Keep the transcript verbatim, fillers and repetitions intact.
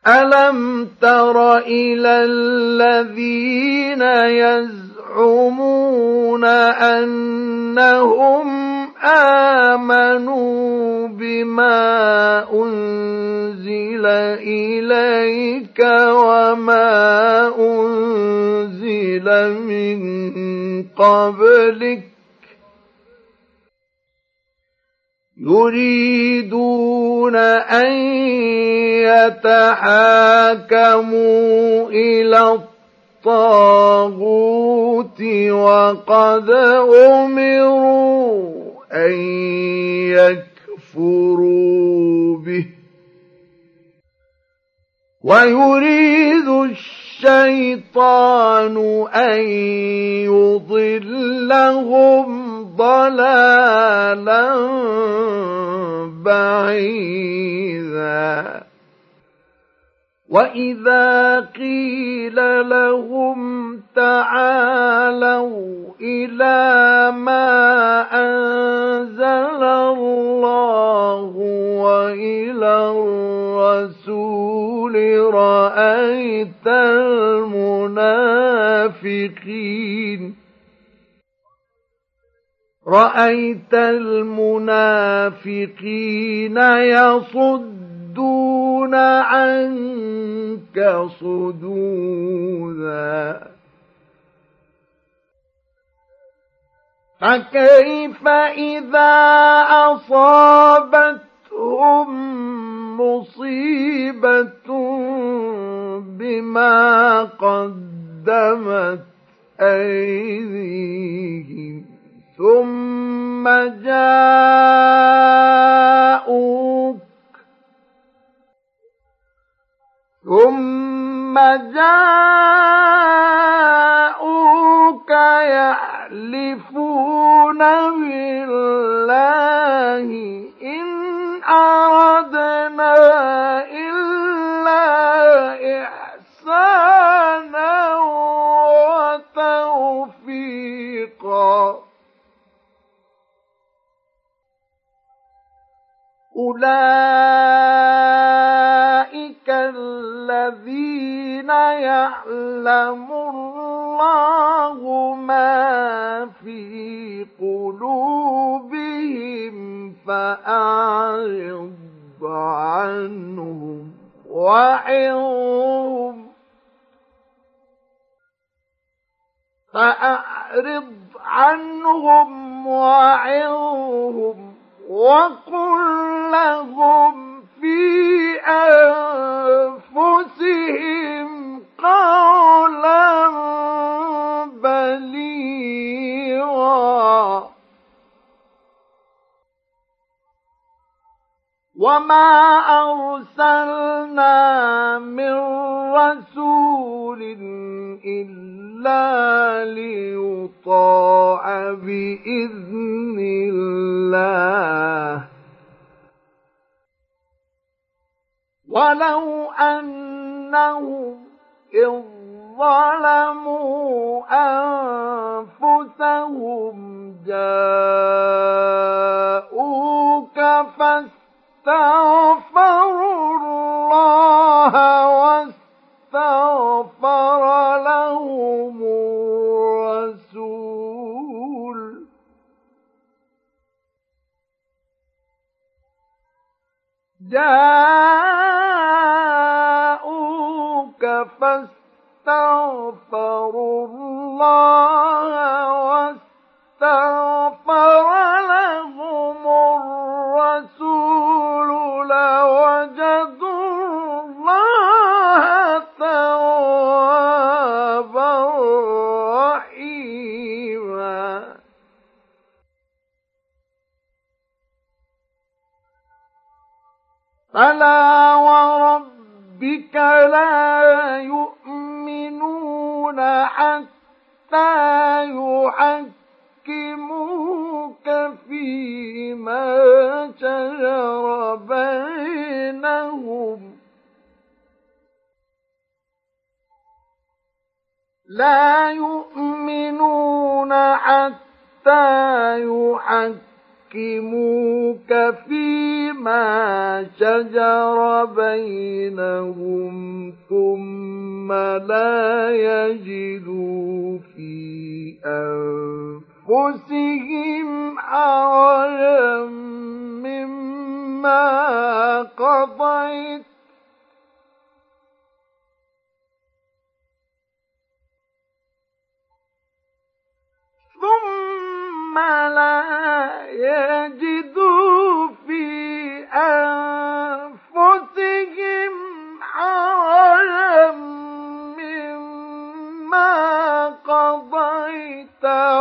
ألم تر إلى الذين يزعمون أنهم آمنوا بما أنزل إليك وما أنزل من قبلك يريدون أن يتحاكموا إلى الطاغوت وقد أمروا أن يكفروا به ويريد الشيطان أن يضلهم ضلالا بعيدا وإذا قيل لهم تعالوا إلى ما أنزل الله وإلى الرسول رأيت المنافقين رأيت المنافقين يصدون عنك صدودا فكيف إذا أصابتهم مصيبة بما قدمت أيديهم ثم جاءوك ثم جاءوك يحلفون بالله إن أردنا إلا إحسانا وتوفيقا أولئك الذين يعلم الله ما في قلوبهم فأعرض عنهم وعظهم فأعرض عنهم وعظهم وقل لهم في أنفسهم قولا بليغا وما أرسلنا من رسول إلا ليطاع بإذن الله ولو أنهم إذ ظلموا أنفسهم جاءوك فاستغفروا الله واستغفر لهم الرسول جاءوك فاستغفروا الله واستغفر لهم الرسول لوجدوا الله توابا رحيما فلا وربك لا يؤمنون حتى يحكموك فيما شجر بينهم لا يؤمنون حتى يحكموك يحكموك فيما شجر بينهم ثم لا يجدوا في أنفسهم حرجا مما قضيت ثم لا يجدوا في أنفسهم حرجا مما قضيت